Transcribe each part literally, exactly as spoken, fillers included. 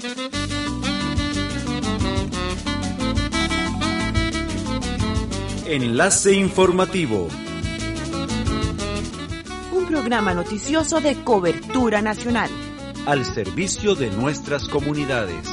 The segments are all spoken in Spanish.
Enlace informativo. Un programa noticioso de cobertura nacional. Al servicio de nuestras comunidades.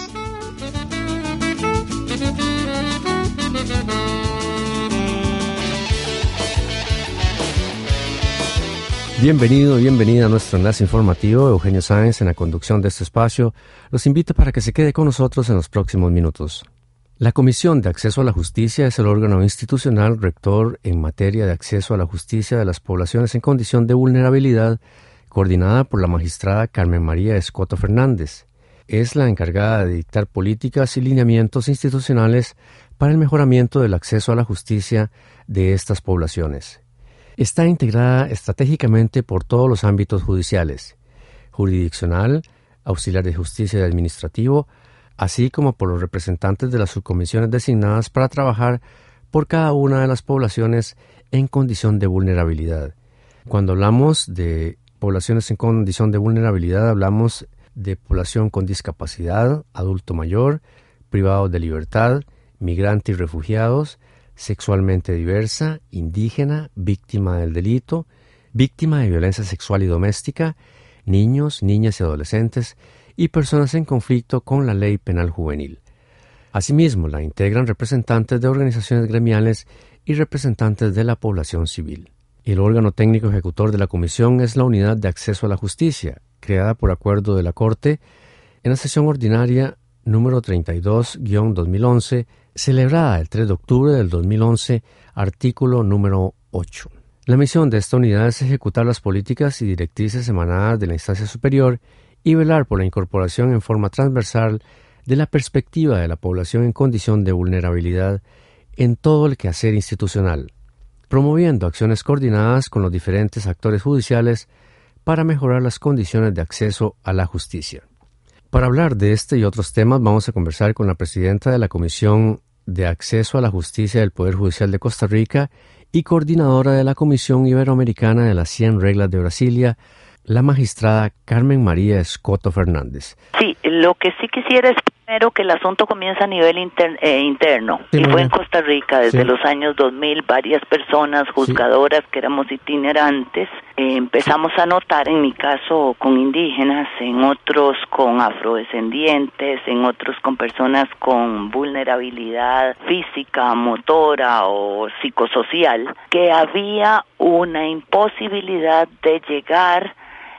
Bienvenido, bienvenida a nuestro enlace informativo. Eugenio Sáenz en la conducción de este espacio. Los invito para que se quede con nosotros en los próximos minutos. La Comisión de Acceso a la Justicia es el órgano institucional rector en materia de acceso a la justicia de las poblaciones en condición de vulnerabilidad, coordinada por la magistrada Carmen María Escoto Fernández. Es la encargada de dictar políticas y lineamientos institucionales para el mejoramiento del acceso a la justicia de estas poblaciones. Está integrada estratégicamente por todos los ámbitos judiciales, jurisdiccional, auxiliar de justicia y administrativo, así como por los representantes de las subcomisiones designadas para trabajar por cada una de las poblaciones en condición de vulnerabilidad. Cuando hablamos de poblaciones en condición de vulnerabilidad, hablamos de población con discapacidad, adulto mayor, privados de libertad, migrantes y refugiados, sexualmente diversa, indígena, víctima del delito, víctima de violencia sexual y doméstica, niños, niñas y adolescentes, y personas en conflicto con la ley penal juvenil. Asimismo, la integran representantes de organizaciones gremiales y representantes de la población civil. El órgano técnico ejecutor de la Comisión es la Unidad de Acceso a la Justicia, creada por acuerdo de la Corte en la sesión ordinaria número treinta y dos guión dos mil once, celebrada el tres de octubre del dos mil once, artículo número ocho. La misión de esta unidad es ejecutar las políticas y directrices emanadas de la instancia superior y velar por la incorporación en forma transversal de la perspectiva de la población en condición de vulnerabilidad en todo el quehacer institucional, promoviendo acciones coordinadas con los diferentes actores judiciales para mejorar las condiciones de acceso a la justicia. Para hablar de este y otros temas vamos a conversar con la presidenta de la Comisión de Acceso a la Justicia del Poder Judicial de Costa Rica y coordinadora de la Comisión Iberoamericana de las cien Reglas de Brasilia, la magistrada Carmen María Escoto Fernández. Sí, lo que sí quisiera es primero que el asunto comienza a nivel inter, eh, interno. Sí, y fue en Costa Rica desde sí. los años dos mil, varias personas juzgadoras sí. que éramos itinerantes. Eh, empezamos a notar, en mi caso, con indígenas, en otros con afrodescendientes, en otros con personas con vulnerabilidad física, motora o psicosocial, que había una imposibilidad de llegar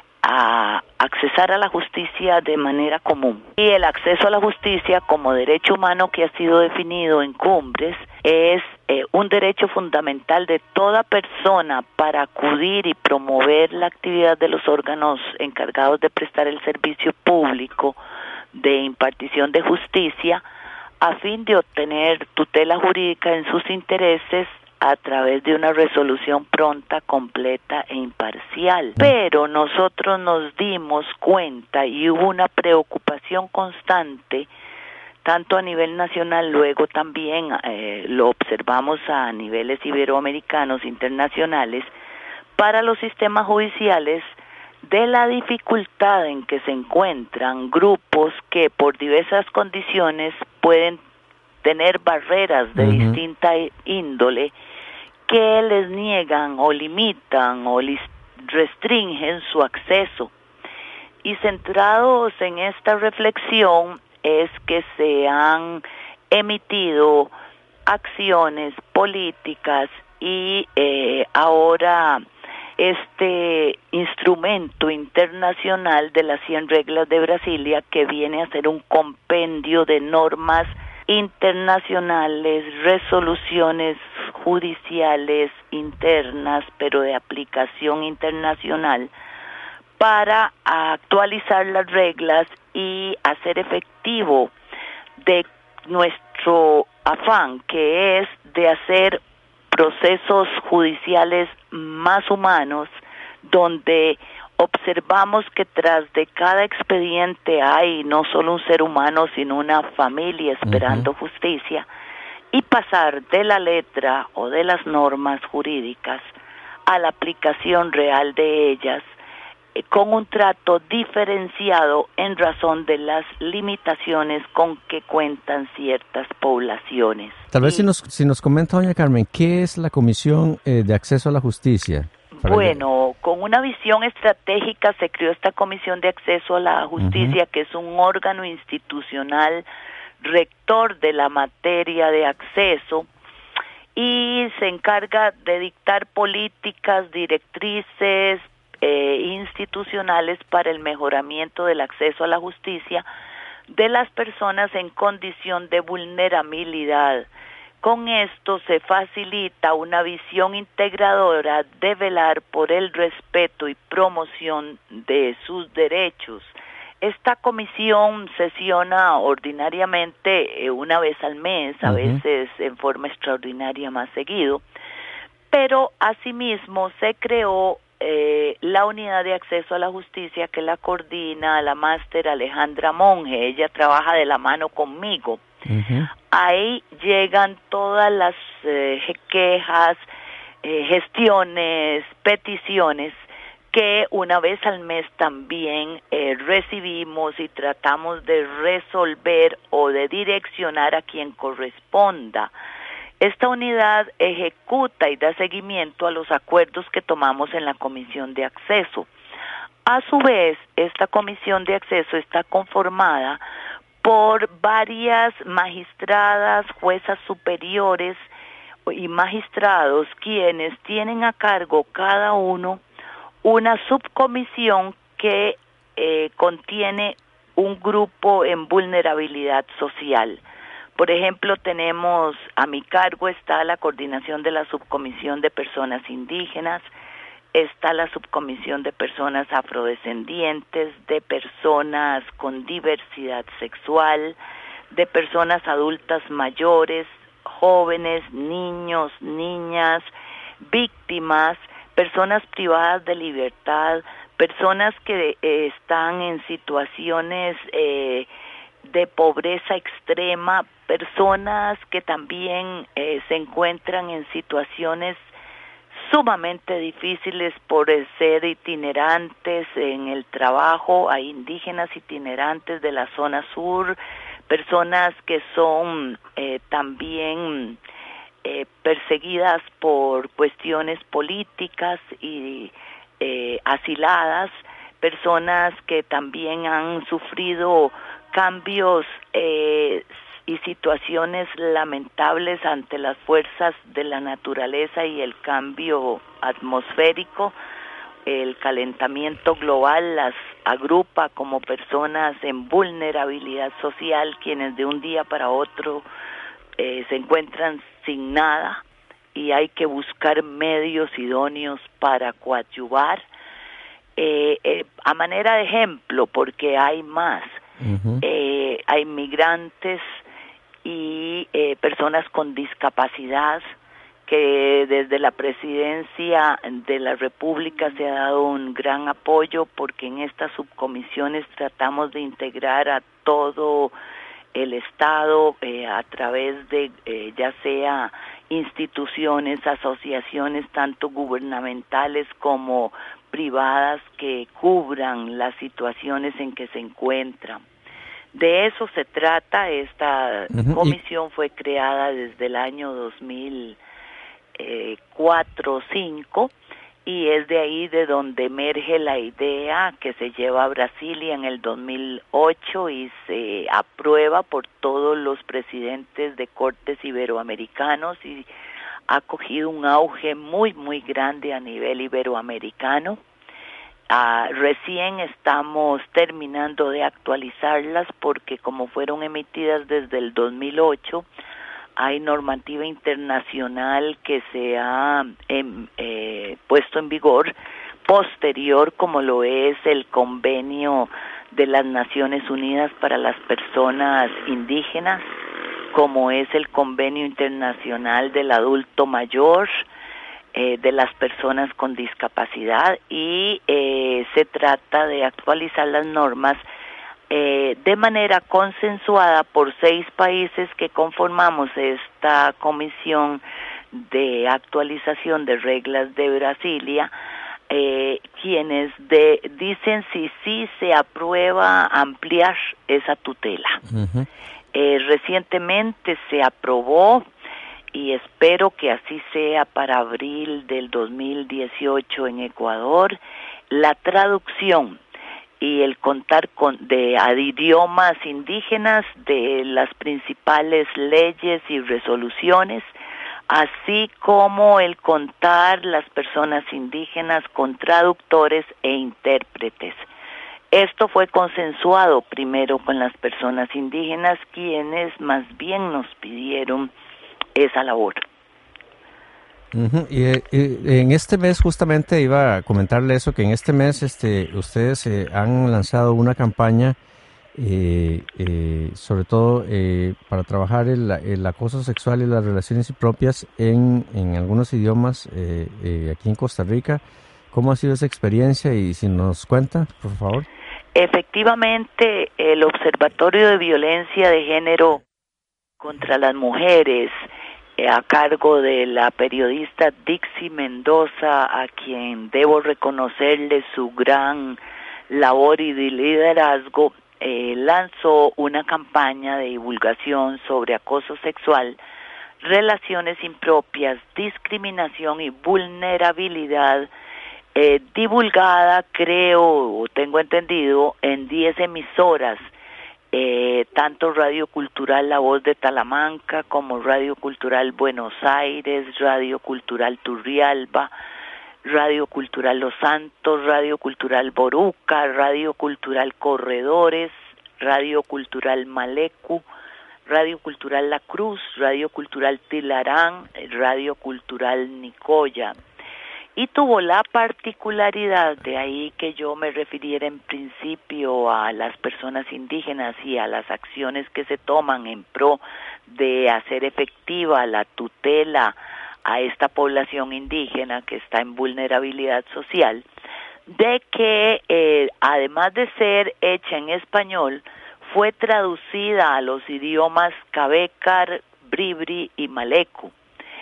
a accesar a la justicia de manera común. Y el acceso a la justicia como derecho humano que ha sido definido en Cumbres es eh, un derecho fundamental de toda persona para acudir y promover la actividad de los órganos encargados de prestar el servicio público de impartición de justicia a fin de obtener tutela jurídica en sus intereses a través de una resolución pronta, completa e imparcial. Pero nosotros nos dimos cuenta y hubo una preocupación constante, tanto a nivel nacional, luego también eh, lo observamos a niveles iberoamericanos, internacionales, para los sistemas judiciales, de la dificultad en que se encuentran grupos que por diversas condiciones pueden tener barreras de uh-huh. distinta índole que les niegan o limitan o les restringen su acceso. Y centrados en esta reflexión es que se han emitido acciones políticas y eh, ahora este instrumento internacional de las cien Reglas de Brasilia, que viene a ser un compendio de normas internacionales, resoluciones judiciales internas, pero de aplicación internacional, para actualizar las reglas y hacer efectivo de nuestro afán, que es de hacer procesos judiciales más humanos, donde observamos que tras de cada expediente hay no solo un ser humano, sino una familia esperando uh-huh. justicia, y pasar de la letra o de las normas jurídicas a la aplicación real de ellas con un trato diferenciado en razón de las limitaciones con que cuentan ciertas poblaciones. Tal vez y, si, nos, si nos comenta, doña Carmen, ¿qué es la Comisión eh, de Acceso a la Justicia? Bueno, que... con una visión estratégica se creó esta Comisión de Acceso a la Justicia, uh-huh. que es un órgano institucional rector de la materia de acceso, y se encarga de dictar políticas, directrices eh, institucionales para el mejoramiento del acceso a la justicia de las personas en condición de vulnerabilidad. Con esto se facilita una visión integradora de velar por el respeto y promoción de sus derechos. Esta comisión sesiona ordinariamente eh, una vez al mes, a uh-huh. veces en forma extraordinaria más seguido, pero asimismo se creó eh, la Unidad de Acceso a la Justicia, que la coordina la máster Alejandra Monge. Ella trabaja de la mano conmigo. Uh-huh. Ahí llegan todas las eh, quejas, eh, gestiones, peticiones, que una vez al mes también eh, recibimos y tratamos de resolver o de direccionar a quien corresponda. Esta unidad ejecuta y da seguimiento a los acuerdos que tomamos en la Comisión de Acceso. A su vez, esta Comisión de Acceso está conformada por varias magistradas, juezas superiores y magistrados, quienes tienen a cargo cada uno una subcomisión que eh, contiene un grupo en vulnerabilidad social. Por ejemplo, tenemos a mi cargo está la coordinación de la subcomisión de personas indígenas, está la subcomisión de personas afrodescendientes, de personas con diversidad sexual, de personas adultas mayores, jóvenes, niños, niñas, víctimas, personas privadas de libertad, personas que eh, están en situaciones eh, de pobreza extrema, personas que también eh, se encuentran en situaciones sumamente difíciles por ser itinerantes en el trabajo. Hay indígenas itinerantes de la zona sur, personas que son eh, también Eh, perseguidas por cuestiones políticas y eh, asiladas, personas que también han sufrido cambios eh, y situaciones lamentables ante las fuerzas de la naturaleza y el cambio atmosférico. El calentamiento global las agrupa como personas en vulnerabilidad social, quienes de un día para otro eh, se encuentran sin nada y hay que buscar medios idóneos para coadyuvar. Eh, eh, a manera de ejemplo, porque hay más, uh-huh. eh, hay migrantes y eh, personas con discapacidad, que desde la presidencia de la República se ha dado un gran apoyo, porque en estas subcomisiones tratamos de integrar a todo el Estado eh, a través de eh, ya sea instituciones, asociaciones tanto gubernamentales como privadas que cubran las situaciones en que se encuentran. De eso se trata. Esta uh-huh. comisión fue creada desde el año dos mil cuatro o cinco y es de ahí de donde emerge la idea, que se lleva a Brasilia en el dos mil ocho y se aprueba por todos los presidentes de cortes iberoamericanos y ha cogido un auge muy muy grande a nivel iberoamericano. Uh, recién estamos terminando de actualizarlas porque como fueron emitidas desde el dos mil ocho, hay normativa internacional que se ha eh, eh, puesto en vigor posterior, como lo es el Convenio de las Naciones Unidas para las Personas Indígenas, como es el Convenio Internacional del Adulto Mayor, eh, de las personas con discapacidad, y eh, se trata de actualizar las normas Eh, de manera consensuada por seis países que conformamos esta comisión de actualización de reglas de Brasilia, eh, quienes de, dicen si sí se aprueba ampliar esa tutela. Uh-huh. Eh, recientemente se aprobó, y espero que así sea para abril del dos mil dieciocho en Ecuador, la traducción y el contar con de a idiomas indígenas de las principales leyes y resoluciones, así como el contar las personas indígenas con traductores e intérpretes. Esto fue consensuado primero con las personas indígenas, quienes más bien nos pidieron esa labor. Uh-huh. Y, y en este mes justamente iba a comentarle eso, que en este mes este ustedes eh, han lanzado una campaña eh, eh, sobre todo eh, para trabajar el, el acoso sexual y las relaciones impropias en, en algunos idiomas eh, eh, aquí en Costa Rica. ¿Cómo ha sido esa experiencia? Y si nos cuenta, por favor. Efectivamente, el Observatorio de Violencia de Género contra las Mujeres, eh, a cargo de la periodista Dixie Mendoza, a quien debo reconocerle su gran labor y de liderazgo, eh, lanzó una campaña de divulgación sobre acoso sexual, relaciones impropias, discriminación y vulnerabilidad, Eh, divulgada, creo, o tengo entendido, en diez emisoras, eh, tanto Radio Cultural La Voz de Talamanca, como Radio Cultural Buenos Aires, Radio Cultural Turrialba, Radio Cultural Los Santos, Radio Cultural Boruca, Radio Cultural Corredores, Radio Cultural Malecu, Radio Cultural La Cruz, Radio Cultural Tilarán, Radio Cultural Nicoya. Y tuvo la particularidad, de ahí que yo me refiriera en principio a las personas indígenas y a las acciones que se toman en pro de hacer efectiva la tutela a esta población indígena que está en vulnerabilidad social, de que eh, además de ser hecha en español, fue traducida a los idiomas Cabécar, Bribri y Malecu.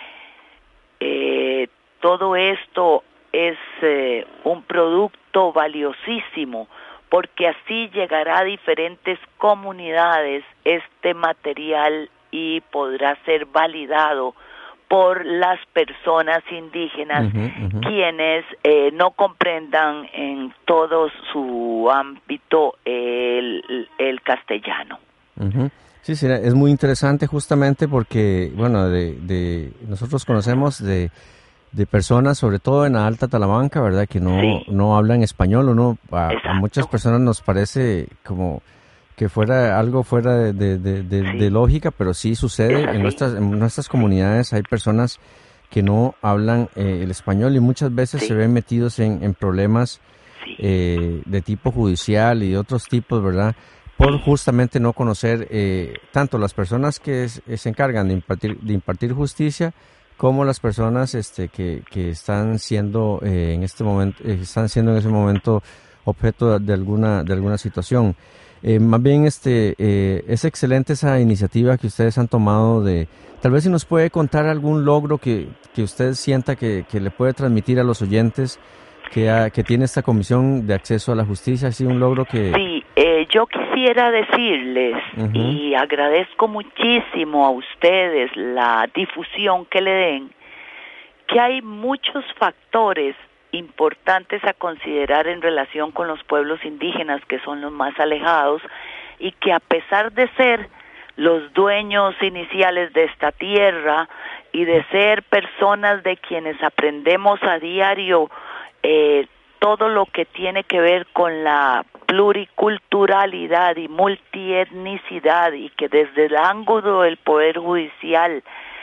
Eh, Todo esto es eh, un producto valiosísimo, porque así llegará a diferentes comunidades este material y podrá ser validado por las personas indígenas, uh-huh, uh-huh. quienes eh, no comprendan en todo su ámbito el, el castellano. Uh-huh. Sí, sí, es muy interesante justamente porque, bueno, de, de nosotros conocemos de de personas, sobre todo en la Alta Talamanca, ¿verdad? Que no, sí. no hablan español, o no, a, a muchas personas nos parece como que fuera algo fuera de, de, de, de, sí. de lógica, pero sí sucede. En nuestras, en nuestras comunidades hay personas que no hablan eh, el español y muchas veces sí. se ven metidos en, en problemas sí. eh, de tipo judicial y de otros tipos, ¿verdad? Por justamente no conocer eh, tanto las personas que es, se encargan de impartir, de impartir justicia, como las personas este que, que están siendo eh, en este momento eh, están siendo en ese momento objeto de alguna de alguna situación. Eh, más bien este eh, es excelente esa iniciativa que ustedes han tomado de, tal vez si nos puede contar algún logro que, que usted sienta que, que le puede transmitir a los oyentes que, ha, que tiene esta Comisión de Acceso a la Justicia, así un logro que... Sí, eh, yo quisiera decirles, uh-huh. y agradezco muchísimo a ustedes la difusión que le den, que hay muchos factores importantes a considerar en relación con los pueblos indígenas, que son los más alejados, y que a pesar de ser los dueños iniciales de esta tierra y de ser personas de quienes aprendemos a diario eh, todo lo que tiene que ver con la pluriculturalidad y multietnicidad, y que desde el ángulo del Poder Judicial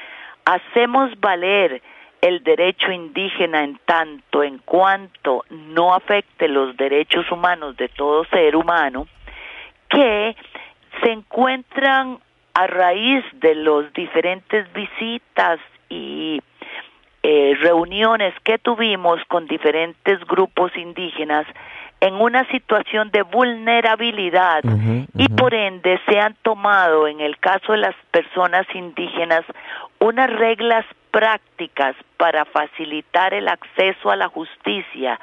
hacemos valer el derecho indígena en tanto en cuanto no afecte los derechos humanos de todo ser humano, que se encuentran a raíz de los diferentes visitas y eh, reuniones que tuvimos con diferentes grupos indígenas en una situación de vulnerabilidad, uh-huh, uh-huh. y por ende se han tomado en el caso de las personas indígenas unas reglas prácticas para facilitar el acceso a la justicia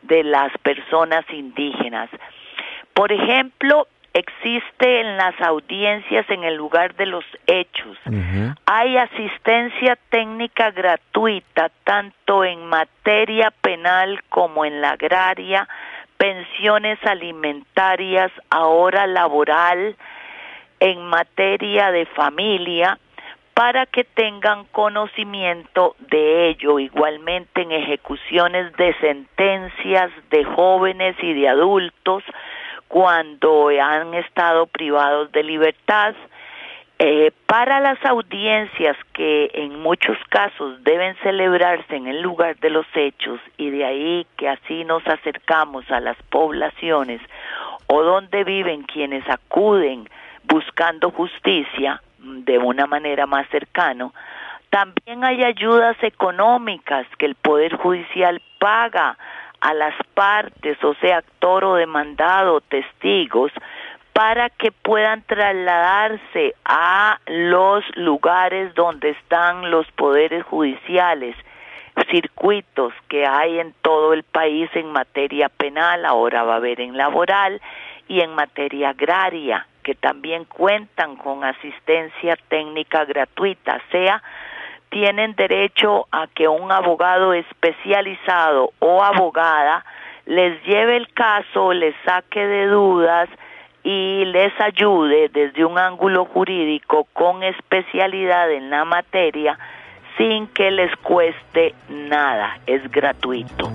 de las personas indígenas. Por ejemplo, existe en las audiencias en el lugar de los hechos. Uh-huh. Hay asistencia técnica gratuita tanto en materia penal como en la agraria, pensiones alimentarias, ahora laboral, en materia de familia, para que tengan conocimiento de ello, igualmente en ejecuciones de sentencias de jóvenes y de adultos cuando han estado privados de libertad, eh, para las audiencias que en muchos casos deben celebrarse en el lugar de los hechos, y de ahí que así nos acercamos a las poblaciones o donde viven quienes acuden buscando justicia de una manera más cercana. También hay ayudas económicas que el Poder Judicial paga a las partes, o sea, actor o demandado, testigos, para que puedan trasladarse a los lugares donde están los poderes judiciales, circuitos que hay en todo el país en materia penal, ahora va a haber en laboral, y en materia agraria, que también cuentan con asistencia técnica gratuita, sea tienen derecho a que un abogado especializado o abogada les lleve el caso, les saque de dudas y les ayude desde un ángulo jurídico con especialidad en la materia sin que les cueste nada, es gratuito.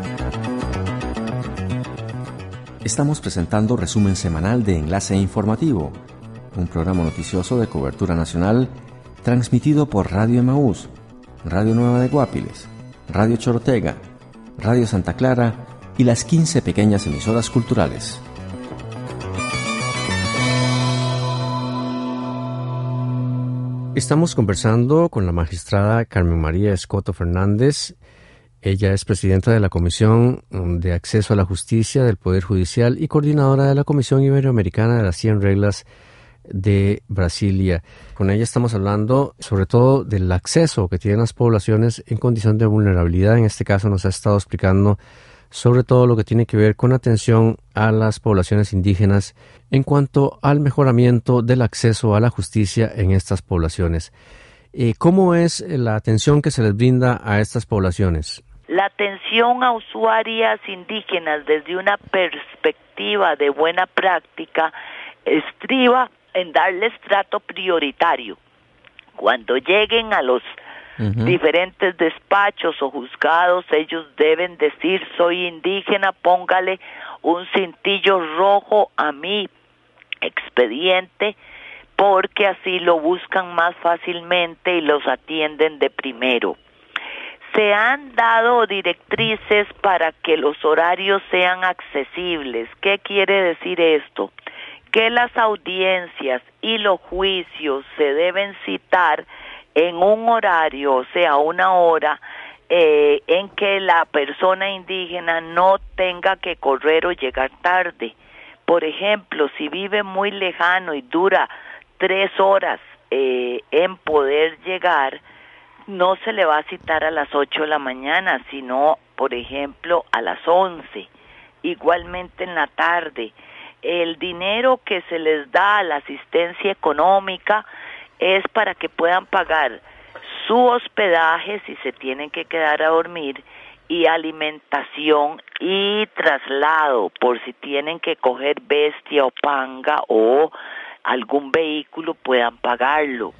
Estamos presentando resumen semanal de Enlace Informativo, un programa noticioso de cobertura nacional transmitido por Radio Emaús, Radio Nueva de Guápiles, Radio Chorotega, Radio Santa Clara y las quince pequeñas emisoras culturales. Estamos conversando con la magistrada Carmen María Escoto Fernández. Ella es presidenta de la Comisión de Acceso a la Justicia del Poder Judicial y coordinadora de la Comisión Iberoamericana de las cien Reglas de Brasilia. Con ella estamos hablando sobre todo del acceso que tienen las poblaciones en condición de vulnerabilidad. En este caso nos ha estado explicando sobre todo lo que tiene que ver con atención a las poblaciones indígenas en cuanto al mejoramiento del acceso a la justicia en estas poblaciones. Eh, ¿Cómo es la atención que se les brinda a estas poblaciones? La atención a usuarias indígenas desde una perspectiva de buena práctica estriba en darles trato prioritario. Cuando lleguen a los uh-huh. diferentes despachos o juzgados, ellos deben decir: soy indígena, póngale un cintillo rojo a mi expediente, porque así lo buscan más fácilmente y los atienden de primero. Se han dado directrices para que los horarios sean accesibles. ¿Qué quiere decir esto? Que las audiencias y los juicios se deben citar en un horario, o sea, una hora, eh, en que la persona indígena no tenga que correr o llegar tarde. Por ejemplo, si vive muy lejano y dura tres horas eh, en poder llegar, no se le va a citar a las ocho de la mañana, sino, por ejemplo, a las once. Igualmente en la tarde. El dinero que se les da a la asistencia económica es para que puedan pagar su hospedaje si se tienen que quedar a dormir, y alimentación y traslado por si tienen que coger bestia o panga o algún vehículo, puedan pagarlo.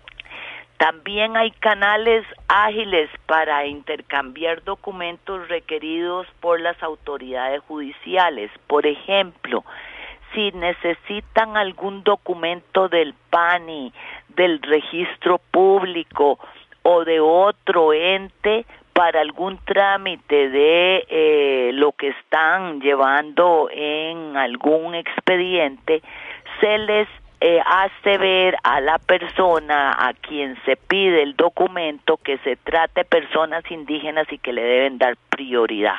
También hay canales ágiles para intercambiar documentos requeridos por las autoridades judiciales. Por ejemplo, si necesitan algún documento del P A N I, del registro público o de otro ente para algún trámite de eh, lo que están llevando en algún expediente, se les eh, hace ver a la persona a quien se pide el documento que se trate de personas indígenas y que le deben dar prioridad.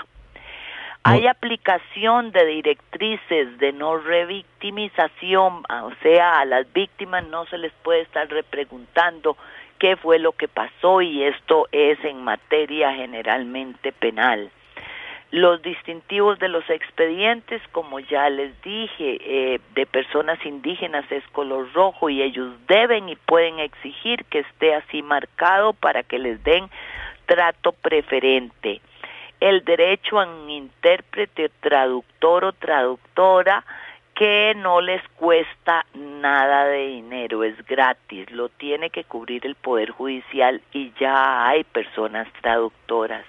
Hay aplicación de directrices de no revictimización, o sea, a las víctimas no se les puede estar repreguntando qué fue lo que pasó, y esto es en materia generalmente penal. Los distintivos de los expedientes, como ya les dije, eh, de personas indígenas es color rojo y ellos deben y pueden exigir que esté así marcado para que les den trato preferente. El derecho a un intérprete, traductor o traductora que no les cuesta nada de dinero, es gratis, lo tiene que cubrir el Poder Judicial y ya hay personas traductoras.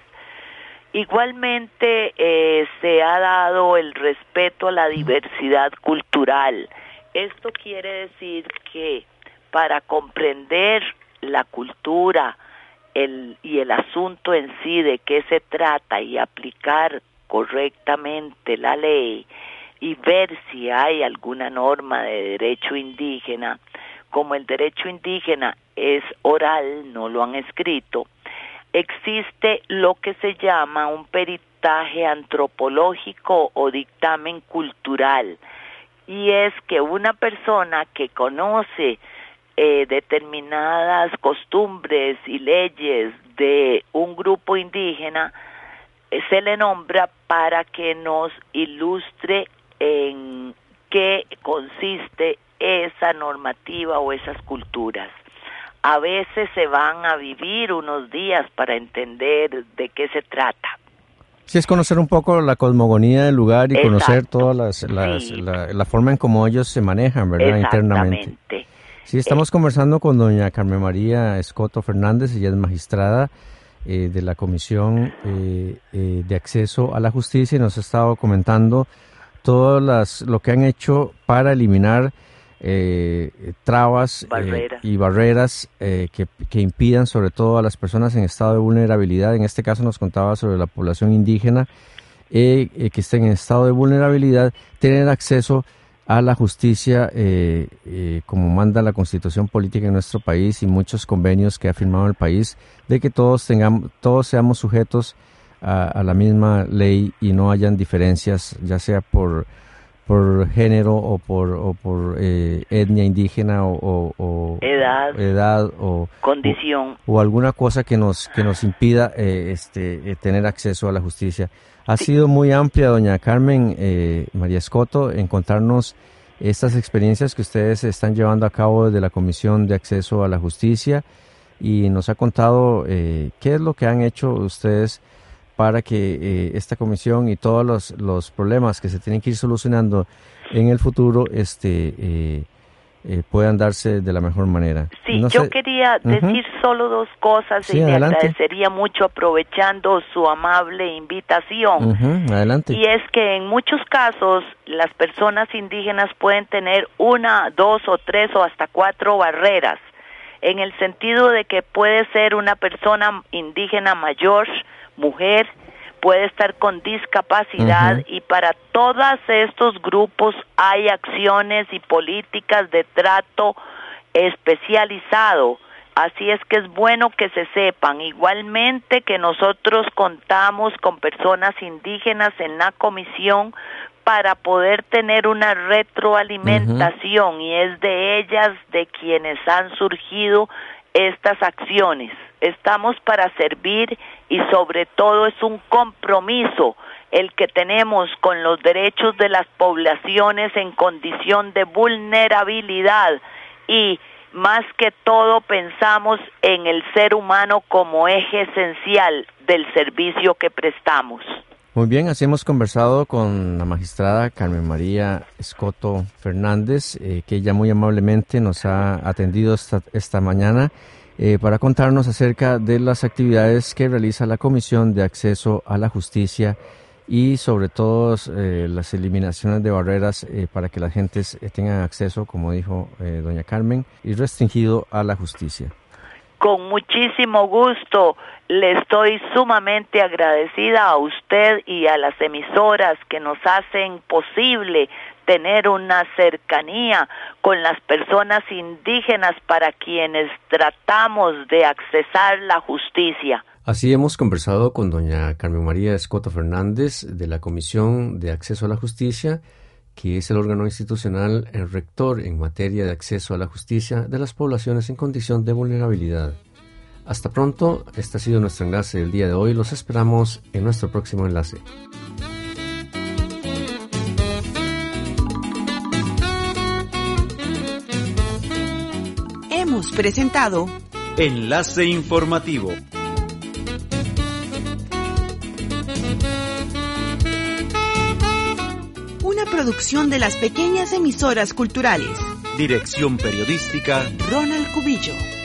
Igualmente eh, se ha dado el respeto a la diversidad cultural. Esto quiere decir que para comprender la cultura el, y el asunto en sí de qué se trata y aplicar correctamente la ley y ver si hay alguna norma de derecho indígena, como el derecho indígena es oral, no lo han escrito, existe lo que se llama un peritaje antropológico o dictamen cultural, y es que una persona que conoce eh, determinadas costumbres y leyes de un grupo indígena, eh, se le nombra para que nos ilustre en qué consiste esa normativa o esas culturas. A veces se van a vivir unos días para entender de qué se trata. Sí, es conocer un poco la cosmogonía del lugar y Exacto. conocer toda las, las, sí. la, la forma en cómo ellos se manejan, ¿verdad? Internamente. Sí, estamos eh. conversando con doña Carmen María Escoto Fernández, ella es magistrada eh, de la Comisión eh, eh, de Acceso a la Justicia y nos ha estado comentando todo las, lo que han hecho para eliminar Eh, trabas barreras. Eh, y barreras eh, que, que impidan sobre todo a las personas en estado de vulnerabilidad. En este caso nos contaba sobre la población indígena eh, eh, que estén en estado de vulnerabilidad, tener acceso a la justicia eh, eh, como manda la Constitución política en nuestro país y muchos convenios que ha firmado el país, de que todos tengamos, todos seamos sujetos a, a la misma ley y no hayan diferencias, ya sea por por género o por o por eh, etnia indígena o, o, o edad, edad o condición o, o alguna cosa que nos que nos impida eh, este eh, tener acceso a la justicia. Ha sí. sido muy amplia, doña Carmen eh, María Escoto, en contarnos estas experiencias que ustedes están llevando a cabo desde la Comisión de Acceso a la Justicia y nos ha contado eh, qué es lo que han hecho ustedes para que eh, esta comisión y todos los, los problemas que se tienen que ir solucionando en el futuro este eh, eh, puedan darse de la mejor manera. Sí, no yo sé. quería Uh-huh. decir solo dos cosas sí, y adelante. le agradecería mucho aprovechando su amable invitación. Uh-huh. Adelante. Y es que en muchos casos las personas indígenas pueden tener una, dos o tres o hasta cuatro barreras, en el sentido de que puede ser una persona indígena mayor, mujer, puede estar con discapacidad, uh-huh. y para todos estos grupos hay acciones y políticas de trato especializado, así es que es bueno que se sepan. Igualmente que nosotros contamos con personas indígenas en la comisión para poder tener una retroalimentación, uh-huh. y es de ellas de quienes han surgido estas acciones. Estamos para servir y sobre todo es un compromiso el que tenemos con los derechos de las poblaciones en condición de vulnerabilidad y más que todo pensamos en el ser humano como eje esencial del servicio que prestamos. Muy bien, así hemos conversado con la magistrada Carmen María Escoto Fernández, eh, que ella muy amablemente nos ha atendido esta, esta mañana eh, para contarnos acerca de las actividades que realiza la Comisión de Acceso a la Justicia y sobre todo eh, las eliminaciones de barreras eh, para que las gentes eh, tengan acceso, como dijo eh, doña Carmen, y restringido a la justicia. Con muchísimo gusto, le estoy sumamente agradecida a usted y a las emisoras que nos hacen posible tener una cercanía con las personas indígenas para quienes tratamos de accesar la justicia. Así hemos conversado con doña Carmen María Escoto Fernández de la Comisión de Acceso a la Justicia, que es el órgano institucional, el rector en materia de acceso a la justicia de las poblaciones en condición de vulnerabilidad. Hasta pronto, este ha sido nuestro enlace del día de hoy. Los esperamos en nuestro próximo enlace. Hemos presentado Enlace Informativo. Una producción de las pequeñas emisoras culturales. Dirección periodística Ronald Cubillo.